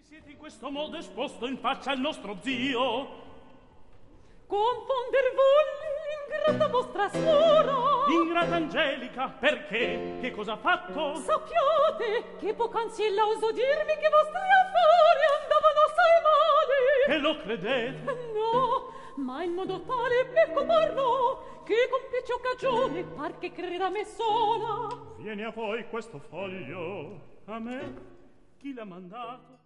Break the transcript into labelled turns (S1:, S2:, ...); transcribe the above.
S1: Siete in questo modo esposto in faccia al nostro zio?
S2: Confonder volli, ingrata vostra suora.
S1: Ingrata Angelica, perché? Che cosa ha fatto?
S2: Sappiate che poc'anzi ella osò dirmi che i vostri affari andavano assai male.
S1: E lo credete?
S2: No, ma in modo tale becco parlò che con piaccia occasione par che creda me sola.
S1: Vieni a voi questo foglio. A me? Chi l'ha mandato?